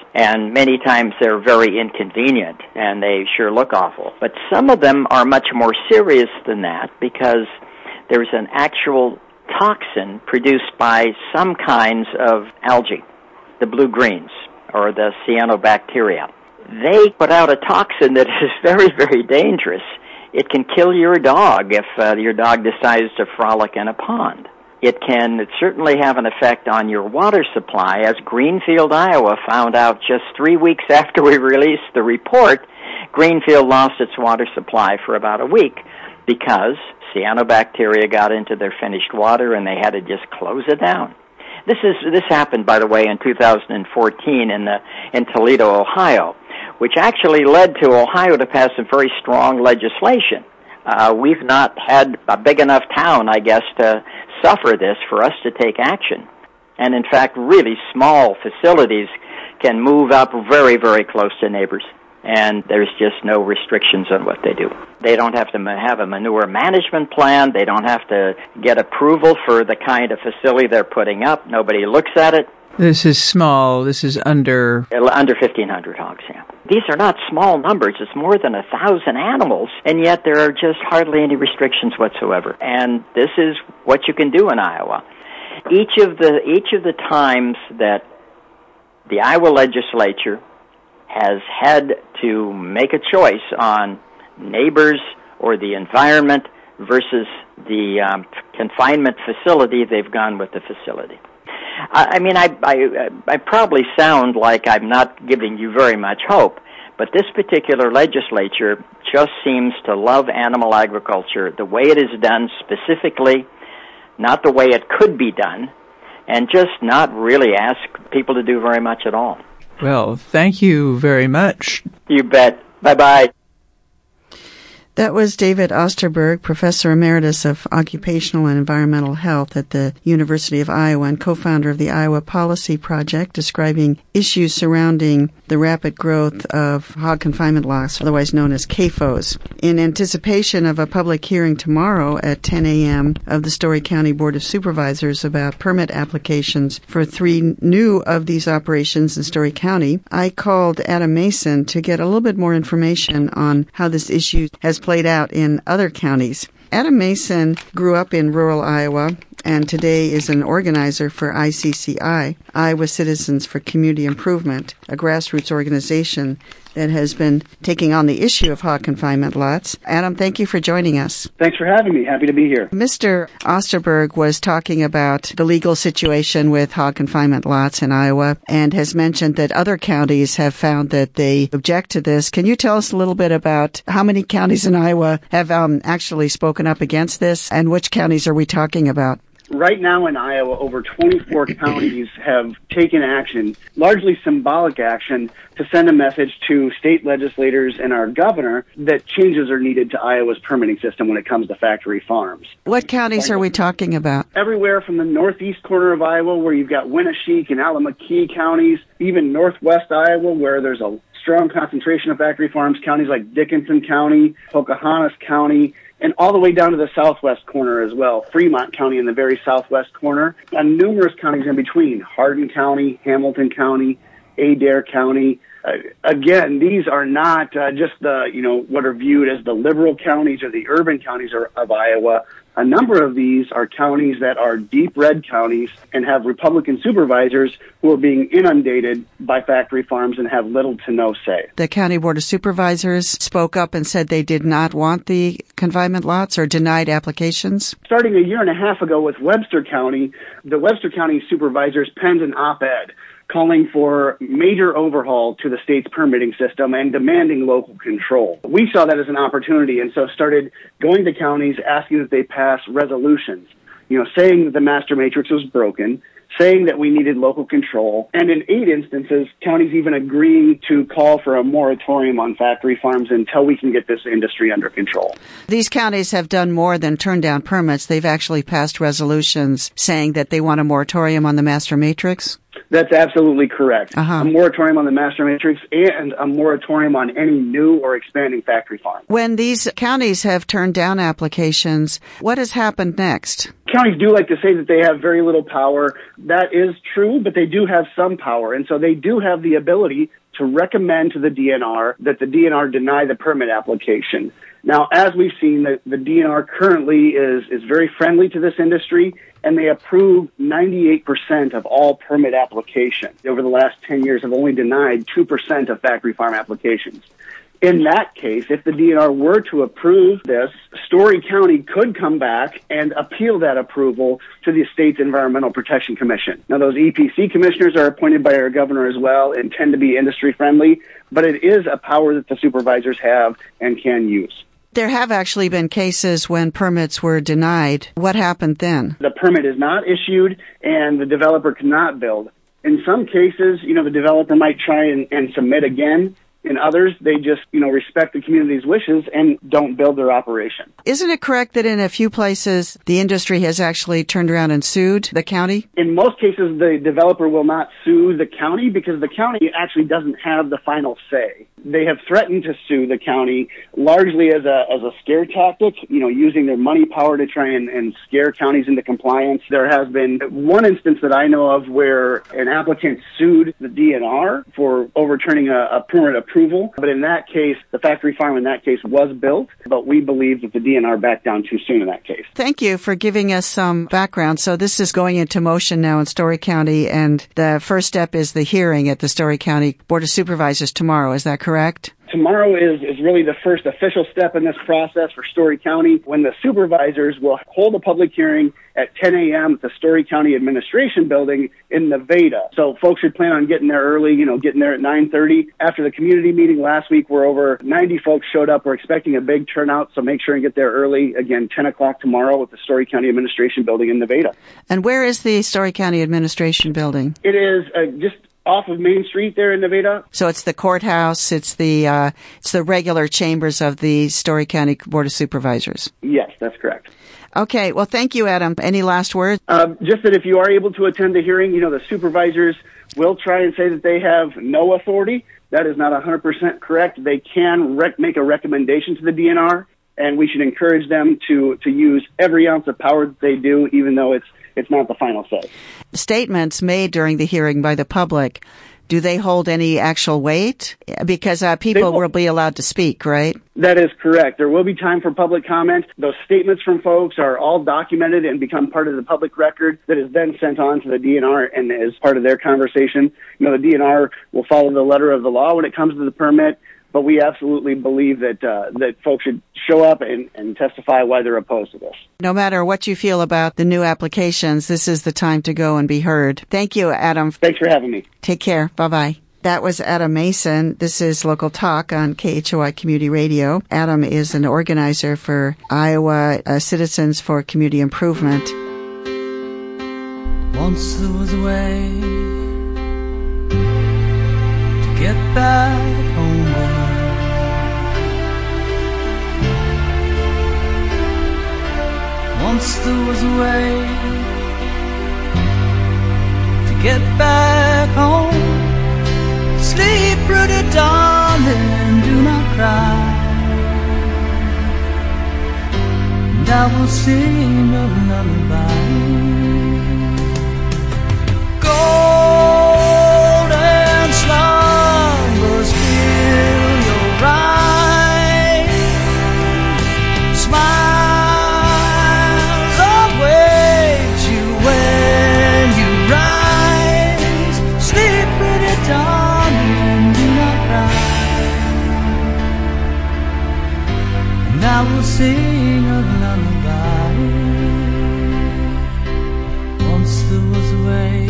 [SPEAKER 4] And many times they're very inconvenient, and they sure look awful. But some of them are much more serious than that, because there's an actual toxin produced by some kinds of algae, the blue-greens, or the cyanobacteria. They put out a toxin that is very, very dangerous. It can kill your dog if uh, your dog decides to frolic in a pond. It can certainly have an effect on your water supply, as Greenfield, Iowa found out just three weeks after we released the report. Greenfield lost its water supply for about a week because cyanobacteria got into their finished water and they had to just close it down. This is this happened, by the way, in two thousand fourteen in the in Toledo, Ohio, which actually led to Ohio to pass some very strong legislation. Uh, we've not had a big enough town, I guess, to suffer this for us to take action. And in fact, really small facilities can move up very, very close to neighbors, and there's just no restrictions on what they do. They don't have to have a manure management plan. They don't have to get approval for the kind of facility they're putting up. Nobody looks at it.
[SPEAKER 5] This is small. This is under...
[SPEAKER 4] Under fifteen hundred hogs, yeah. These are not small numbers. It's more than a thousand animals, and yet there are just hardly any restrictions whatsoever. And this is what you can do in Iowa. Each of the each of the times that the Iowa legislature has had to make a choice on neighbors or the environment versus the um, confinement facility, they've gone with the facility. I mean, I, I, I probably sound like I'm not giving you very much hope, but this particular legislature just seems to love animal agriculture the way it is done specifically, not the way it could be done, and just not really ask people to do very much at all.
[SPEAKER 5] Well, thank you very much.
[SPEAKER 4] You bet. Bye-bye.
[SPEAKER 1] That was David Osterberg, Professor Emeritus of Occupational and Environmental Health at the University of Iowa and co-founder of the Iowa Policy Project, describing issues surrounding the rapid growth of hog confinement loss, otherwise known as C A F Os. In anticipation of a public hearing tomorrow at ten a.m. of the Story County Board of Supervisors about permit applications for three new of these operations in Story County, I called Adam Mason to get a little bit more information on how this issue has played out in other counties. Adam Mason grew up in rural Iowa and today is an organizer for I C C I, Iowa Citizens for Community Improvement, a grassroots organization that has been taking on the issue of hog confinement lots. Adam, thank you for joining us.
[SPEAKER 6] Thanks for having me. Happy to be here.
[SPEAKER 1] Mister Osterberg was talking about the legal situation with hog confinement lots in Iowa and has mentioned that other counties have found that they object to this. Can you tell us a little bit about how many counties in Iowa have um, actually spoken up against this, and which counties are we talking about?
[SPEAKER 6] Right now in Iowa, over twenty-four counties have taken action, largely symbolic action, to send a message to state legislators and our governor that changes are needed to Iowa's permitting system when it comes to factory farms.
[SPEAKER 1] What counties are we talking about?
[SPEAKER 6] Everywhere from the northeast corner of Iowa, where you've got Winneshiek and Allamakee counties, even northwest Iowa, where there's a strong concentration of factory farms, counties like Dickinson County, Pocahontas County, and all the way down to the southwest corner as well, Fremont County in the very southwest corner, and numerous counties in between, Hardin County, Hamilton County, Adair County. Uh, again, these are not uh, just the, you know, what are viewed as the liberal counties or the urban counties of, of Iowa. A number of these are counties that are deep red counties and have Republican supervisors who are being inundated by factory farms and have little to no say.
[SPEAKER 1] The County Board of Supervisors spoke up and said they did not want the confinement lots or denied applications.
[SPEAKER 6] Starting a year and a half ago with Webster County, the Webster County supervisors penned an op-ed calling for major overhaul to the state's permitting system and demanding local control. We saw that as an opportunity and so started going to counties asking that they pass resolutions, you know, saying that the master matrix was broken, saying that we needed local control, and in eight instances, counties even agreeing to call for a moratorium on factory farms until we can get this industry under control.
[SPEAKER 1] These counties have done more than turn down permits. They've actually passed resolutions saying that they want a moratorium on the master matrix.
[SPEAKER 6] That's absolutely correct.
[SPEAKER 1] Uh-huh.
[SPEAKER 6] A moratorium on the master matrix and a moratorium on any new or expanding factory farm.
[SPEAKER 1] When these counties have turned down applications, what has happened next?
[SPEAKER 6] Counties do like to say that they have very little power. That is true, but they do have some power. And so they do have the ability to recommend to the D N R that the D N R deny the permit application. Now, as we've seen, the, the D N R currently is, is very friendly to this industry, and they approve ninety-eight percent of all permit applications. Over the last ten years, have only denied two percent of factory farm applications. In that case, if the D N R were to approve this, Story County could come back and appeal that approval to the state's Environmental Protection Commission. Now, those E P C commissioners are appointed by our governor as well and tend to be industry friendly, but it is a power that the supervisors have and can use.
[SPEAKER 1] There have actually been cases when permits were denied. What happened then?
[SPEAKER 6] The permit is not issued and the developer cannot build. In some cases, you know, the developer might try and, and submit again. In others, they just, you know, respect the community's wishes and don't build their operation.
[SPEAKER 1] Isn't it correct that in a few places the industry has actually turned around and sued the county?
[SPEAKER 6] In most cases, the developer will not sue the county because the county actually doesn't have the final say. They have threatened to sue the county largely as a as a scare tactic, you know, using their money power to try and, and scare counties into compliance. There has been one instance that I know of where an applicant sued the D N R for overturning a, a permit approval. But in that case, the factory farm in that case was built, but we believe that the D N R backed down too soon in that case.
[SPEAKER 1] Thank you for giving us some background. So this is going into motion now in Story County, and the first step is the hearing at the Story County Board of Supervisors tomorrow. Is that correct?
[SPEAKER 6] Tomorrow is, is really the first official step in this process for Story County, when the supervisors will hold a public hearing at ten a.m. at the Story County Administration Building in Nevada. So folks should plan on getting there early, you know, getting there at nine thirty. After the community meeting last week, where over ninety folks showed up, we're expecting a big turnout, so make sure and get there early. Again, ten o'clock tomorrow at the Story County Administration Building in Nevada.
[SPEAKER 1] And where is the Story County Administration Building?
[SPEAKER 6] It is uh, just off of Main Street there in Nevada.
[SPEAKER 1] So it's the courthouse, it's the uh, it's the regular chambers of the Story County Board of Supervisors.
[SPEAKER 6] Yes, that's correct.
[SPEAKER 1] Okay, well, thank you, Adam. Any last words?
[SPEAKER 6] Uh, just that if you are able to attend the hearing, you know, the supervisors will try and say that they have no authority. That is not one hundred percent correct. They can rec- make a recommendation to the D N R, and we should encourage them to, to use every ounce of power that they do, even though it's it's not the final say.
[SPEAKER 1] Statements made during the hearing by the public, do they hold any actual weight? Because uh, people will be allowed to speak, right?
[SPEAKER 6] That is correct. There will be time for public comment. Those statements from folks are all documented and become part of the public record that is then sent on to the D N R and is part of their conversation. You know, the D N R will follow the letter of the law when it comes to the permit, but we absolutely believe that uh, that folks should show up and, and testify why they're opposed to this.
[SPEAKER 1] No matter what you feel about the new applications, this is the time to go and be heard. Thank you, Adam.
[SPEAKER 6] Thanks for having me.
[SPEAKER 1] Take care. Bye-bye. That was Adam Mason. This is Local Talk on K H O I Community Radio. Adam is an organizer for Iowa uh, Citizens for Community Improvement.
[SPEAKER 7] Once there was a way to get back homeward. Once there was a way to get back home. Sleep, pretty darling, do not cry, and I will sing a lullaby. Golden slumbers fill your eyes, smiles await you when you rise. Sleep, pretty darling, do not cry, and I will sing a lullaby. Once there was a way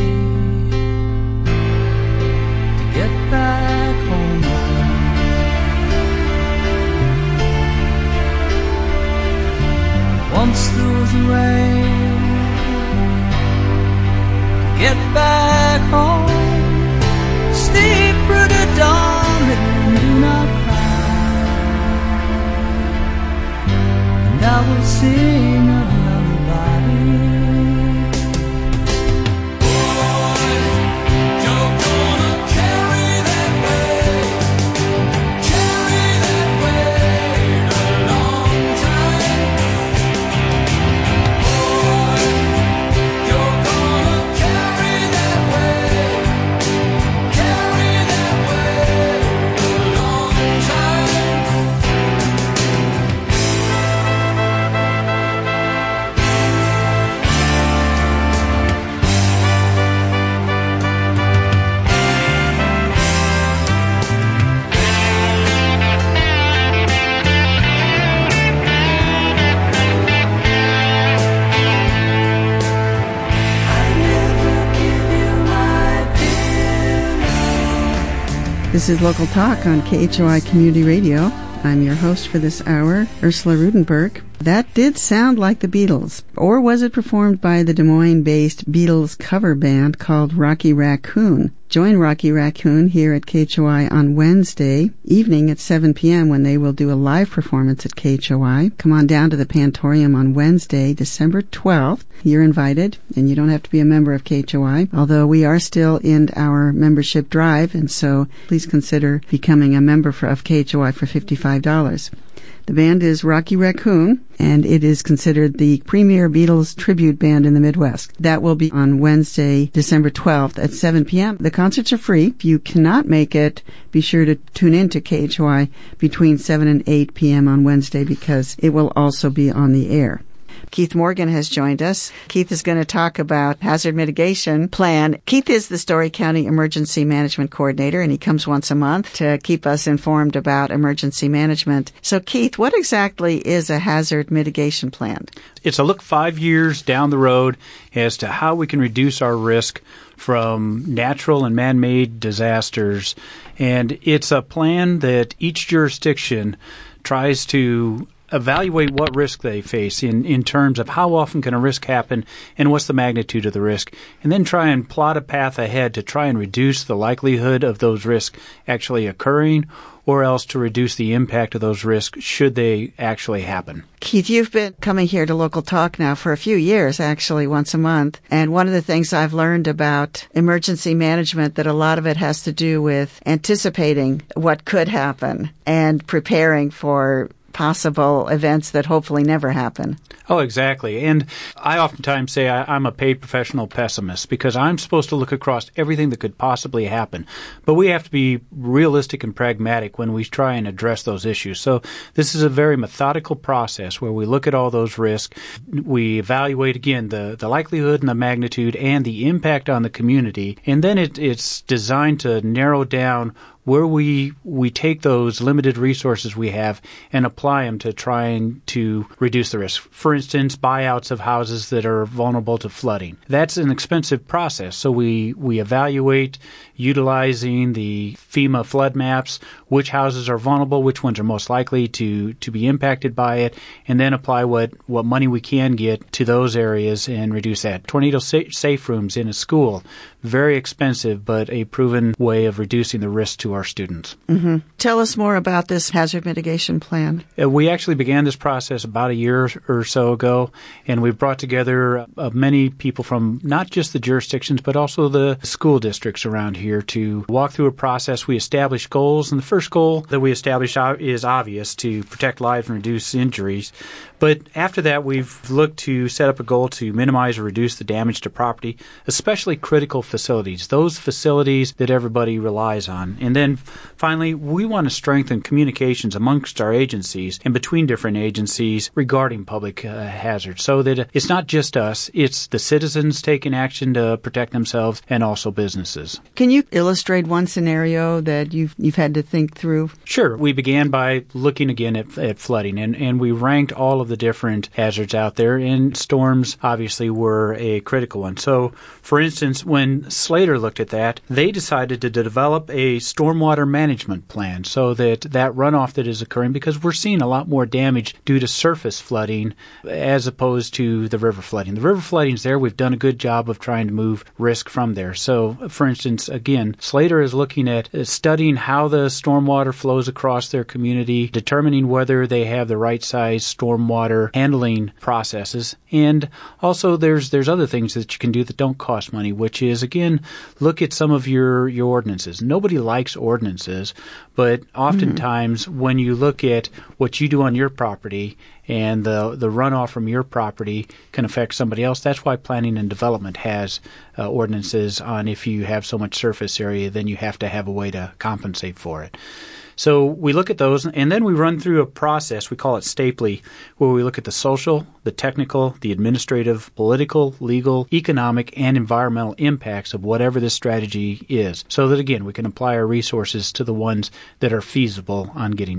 [SPEAKER 7] to get back home. Once there was a way to get back home. Sleep, pretty darling, do not cry, and I will sing a lullaby. Boy,
[SPEAKER 1] This is Local Talk on K H O I Community Radio. I'm your host for this hour, Ursula Rudenberg. That did sound like the Beatles. Or was it performed by the Des Moines-based Beatles cover band called Rocky Raccoon? Join Rocky Raccoon here at K H O I on Wednesday evening at seven p.m. when they will do a live performance at K H O I. Come on down to the Pantorium on Wednesday, December twelfth. You're invited, and you don't have to be a member of K H O I, although we are still in our membership drive, and so please consider becoming a member for, of K H O I for fifty-five dollars. The band is Rocky Raccoon, and it is considered the premier Beatles tribute band in the Midwest. That will be on Wednesday, December twelfth at seven p.m. The concerts are free. If you cannot make it, be sure to tune in to K H O I between seven and eight p.m. on Wednesday because it will also be on the air. Keith Morgan has joined us. Keith is going to talk about hazard mitigation plan. Keith is the Story County Emergency Management Coordinator, and he comes once a month to keep us informed about emergency management. So, Keith, what exactly is a hazard mitigation plan?
[SPEAKER 8] It's a look five years down the road as to how we can reduce our risk from natural and man-made disasters. And it's a plan that each jurisdiction tries to evaluate what risk they face in, in terms of how often can a risk happen and what's the magnitude of the risk, and then try and plot a path ahead to try and reduce the likelihood of those risks actually occurring, or else to reduce the impact of those risks should they actually happen.
[SPEAKER 1] Keith, you've been coming here to Local Talk now for a few years, actually, once a month. And one of the things I've learned about emergency management, that a lot of it has to do with anticipating what could happen and preparing for possible events that hopefully never happen.
[SPEAKER 8] Oh, exactly. And I oftentimes say I, I'm a paid professional pessimist because I'm supposed to look across everything that could possibly happen. But we have to be realistic and pragmatic when we try and address those issues. So this is a very methodical process where we look at all those risks. We evaluate, again, the, the likelihood and the magnitude and the impact on the community. And then it, it's designed to narrow down where we we take those limited resources we have and apply them to try and to reduce the risk. For instance, buyouts of houses that are vulnerable to flooding. That's an expensive process. So we, we evaluate utilizing the FEMA flood maps, which houses are vulnerable, which ones are most likely to, to be impacted by it, and then apply what, what money we can get to those areas and reduce that. Tornado sa- safe rooms in a school, very expensive, but a proven way of reducing the risk to our students.
[SPEAKER 1] Mm-hmm. Tell us more about this hazard mitigation plan.
[SPEAKER 8] Uh, we actually began this process about a year or so ago, and we've brought together uh, many people from not just the jurisdictions, but also the school districts around here to walk through a process. We established goals, and the first goal that we established is obvious, to protect lives and reduce injuries. But after that, we've looked to set up a goal to minimize or reduce the damage to property, especially critical facilities, those facilities that everybody relies on. And then finally, we want to strengthen communications amongst our agencies and between different agencies regarding public uh, hazards, so that it's not just us, it's the citizens taking action to protect themselves and also businesses.
[SPEAKER 1] Can you illustrate one scenario that you've you've had to think through?
[SPEAKER 8] Sure. We began by looking again at, at flooding, and, and we ranked all of the different hazards out there, and storms obviously were a critical one. So, for instance, when Slater looked at that, they decided to develop a stormwater management plan so that that runoff that is occurring, because we're seeing a lot more damage due to surface flooding as opposed to the river flooding. The river flooding's there. We've done a good job of trying to move risk from there. So, for instance, again, Slater is looking at studying how the stormwater flows across their community, determining whether they have the right size stormwater handling processes. And also there's there's other things that you can do that don't cost money, which is, again, look at some of your, your ordinances. Nobody likes ordinances, but oftentimes mm-hmm. when you look at what you do on your property and the the runoff from your property can affect somebody else, that's why planning and development has uh, ordinances on if you have so much surface area, then you have to have a way to compensate for it. So we look at those, and then we run through a process, we call it Stapley, where we look at the social, the technical, the administrative, political, legal, economic, and environmental impacts of whatever this strategy is, so that, again, we can apply our resources to the ones that are feasible on getting done.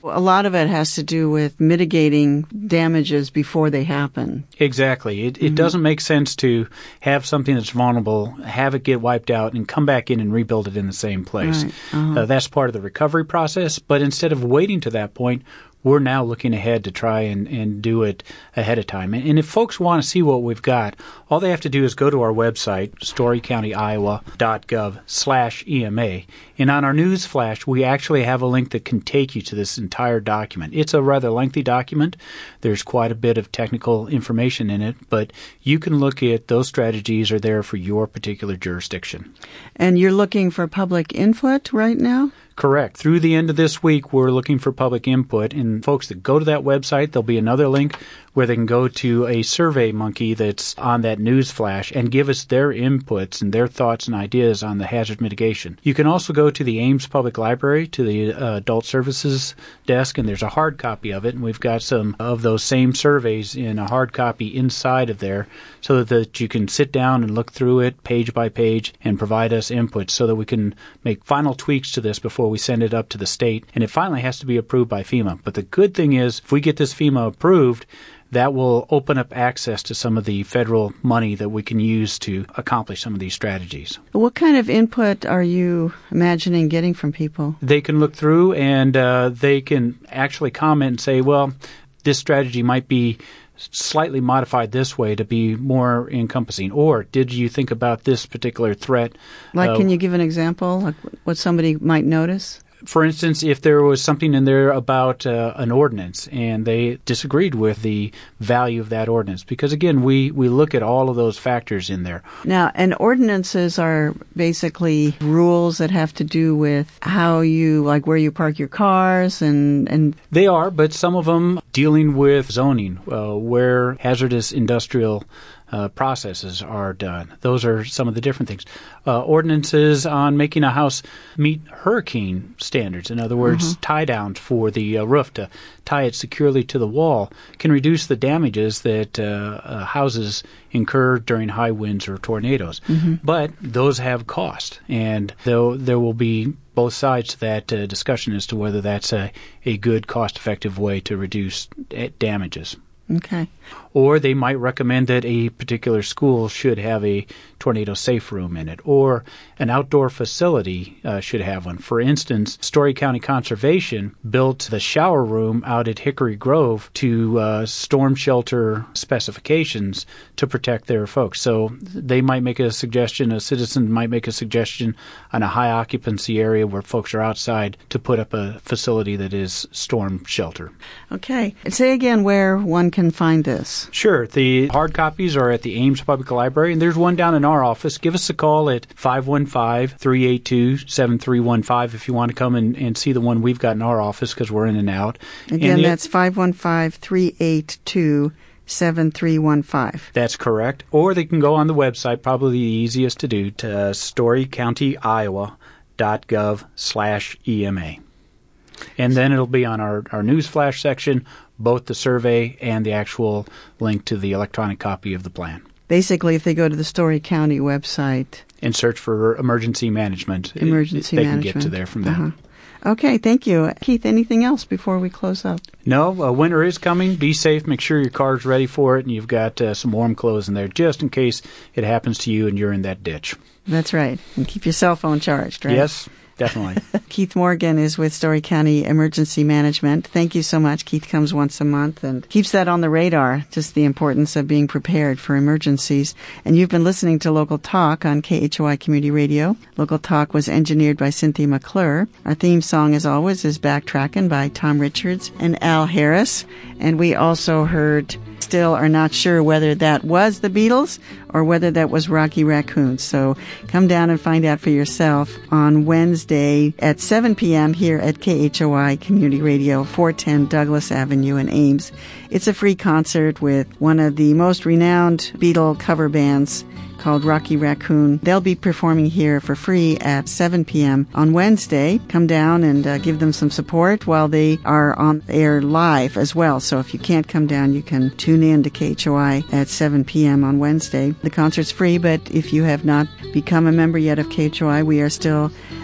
[SPEAKER 1] A lot of it has to do with mitigating damages before they happen.
[SPEAKER 8] Exactly. It, it mm-hmm. doesn't make sense to have something that's vulnerable, have it get wiped out, and come back in and rebuild it in the same place.
[SPEAKER 1] Right. Uh-huh.
[SPEAKER 8] Uh, that's part of the recovery process. But instead of waiting to that point, we're now looking ahead to try and, and do it ahead of time. And, and if folks want to see what we've got, all they have to do is go to our website, story county iowa dot gov slash E M A. And on our news flash, we actually have a link that can take you to this entire document. It's a rather lengthy document. There's quite a bit of technical information in it, but you can look at those strategies are there for your particular jurisdiction.
[SPEAKER 1] And you're looking for public input right now?
[SPEAKER 8] Correct. Through the end of this week, we're looking for public input. And folks that go to that website, there'll be another link where they can go to a Survey Monkey that's on that news flash and give us their inputs and their thoughts and ideas on the hazard mitigation. You can also go to the Ames Public Library, to the uh, Adult Services desk, and there's a hard copy of it. And we've got some of those same surveys in a hard copy inside of there so that you can sit down and look through it page by page and provide us input so that we can make final tweaks to this before we send it up to the state. And it finally has to be approved by FEMA. But the good thing is, if we get this FEMA approved, that will open up access to some of the federal money that we can use to accomplish some of these strategies.
[SPEAKER 1] What kind of input are you imagining getting from people?
[SPEAKER 8] They can look through and uh, they can actually comment and say, well, this strategy might be slightly modified this way to be more encompassing. Or did you think about this particular threat?
[SPEAKER 1] Like,
[SPEAKER 8] uh,
[SPEAKER 1] can you give an example, like what somebody might notice?
[SPEAKER 8] For instance, if there was something in there about uh, an ordinance and they disagreed with the value of that ordinance, because, again, we, we look at all of those factors in there.
[SPEAKER 1] Now, and ordinances are basically rules that have to do with how you, like where you park your cars and... and
[SPEAKER 8] They are, but some of them dealing with zoning, uh, where hazardous industrial Uh, processes are done. Those are some of the different things. Uh, ordinances on making a house meet hurricane standards. In other words, mm-hmm. tie downs for the uh, roof to tie it securely to the wall can reduce the damages that uh, uh, houses incur during high winds or tornadoes. Mm-hmm. But those have cost, and though there will be both sides to that uh, discussion as to whether that's a, a good, cost-effective way to reduce uh, damages.
[SPEAKER 1] Okay.
[SPEAKER 8] Or they might recommend that a particular school should have a tornado safe room in it, or an outdoor facility uh, should have one. For instance, Story County Conservation built the shower room out at Hickory Grove to uh, storm shelter specifications to protect their folks. So they might make a suggestion, a citizen might make a suggestion on a high occupancy area where folks are outside to put up a facility that is storm shelter.
[SPEAKER 1] Okay. Say again where one can find this.
[SPEAKER 8] Sure. The hard copies are at the Ames Public Library, and there's one down in our office. Give us a call at five one five, three eight two, seven three one five if you want to come and, and see the one we've got in our office, because we're in and out.
[SPEAKER 1] Again,
[SPEAKER 8] and
[SPEAKER 1] that's five one five, three eight two, seven three one five.
[SPEAKER 8] That's correct. Or they can go on the website, probably the easiest to do, to story county iowa dot gov slash E M A. And then it'll be on our, our news flash section, both the survey and the actual link to the electronic copy of the plan.
[SPEAKER 1] Basically, if they go to the Story County website
[SPEAKER 8] and search for emergency management,
[SPEAKER 1] emergency
[SPEAKER 8] they
[SPEAKER 1] management.
[SPEAKER 8] can get to there from there.
[SPEAKER 1] Uh-huh. Okay, thank you. Keith, anything else before we close up?
[SPEAKER 8] No, uh, winter is coming. Be safe. Make sure your car's ready for it, and you've got uh, some warm clothes in there just in case it happens to you and you're in that ditch.
[SPEAKER 1] That's right. And keep your cell phone charged, right?
[SPEAKER 8] Yes. Definitely.
[SPEAKER 1] Keith Morgan is with Story County Emergency Management. Thank you so much. Keith comes once a month and keeps that on the radar, just the importance of being prepared for emergencies. And you've been listening to Local Talk on K H O I Community Radio. Local Talk was engineered by Cynthia McClure. Our theme song, as always, is Backtrackin' by Tom Richards and Al Harris. And we also heard Still Are Not Sure whether that was the Beatles or whether that was Rocky Raccoon. So come down and find out for yourself on Wednesday at seven p.m. here at K H O I Community Radio, four ten Douglas Avenue in Ames. It's a free concert with one of the most renowned Beatle cover bands called Rocky Raccoon. They'll be performing here for free at seven p.m. on Wednesday. Come down and uh, give them some support while they are on air live as well. So if you can't come down, you can tune in to K H O I at seven p.m. on Wednesday. The concert's free, but if you have not become a member yet of K H O I, we are still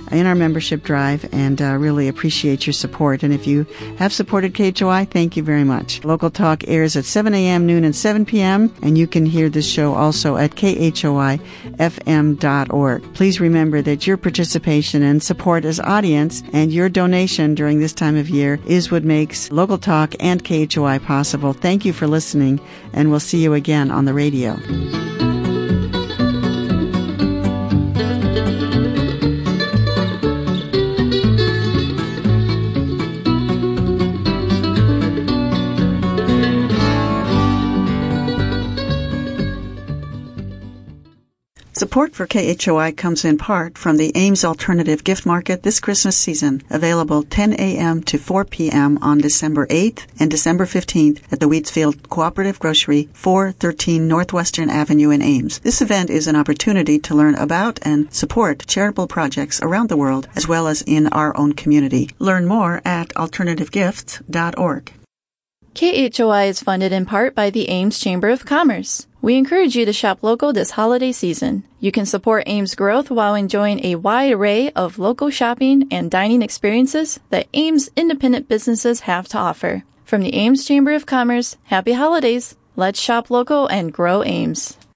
[SPEAKER 1] in our membership drive, and uh, really appreciate your support. And if you have supported K H O I, thank you very much. Local Talk airs at seven a.m., noon, and seven p.m., and you can hear this show also at K H O I F M dot org. Please remember that your participation and support as audience and your donation during this time of year is what makes Local Talk and K H O I possible. Thank you for listening, and we'll see you again on the radio. Support for K H O I comes in part from the Ames Alternative Gift Market this Christmas season, available ten a.m. to four p.m. on December eighth and December fifteenth at the Wheatsfield Cooperative Grocery, four thirteen Northwestern Avenue in Ames. This event is an opportunity to learn about and support charitable projects around the world, as well as in our own community. Learn more at alternative gifts dot org.
[SPEAKER 9] K H O I is funded in part by the Ames Chamber of Commerce. We encourage you to shop local this holiday season. You can support Ames growth while enjoying a wide array of local shopping and dining experiences that Ames independent businesses have to offer. From the Ames Chamber of Commerce, happy holidays. Let's shop local and grow Ames.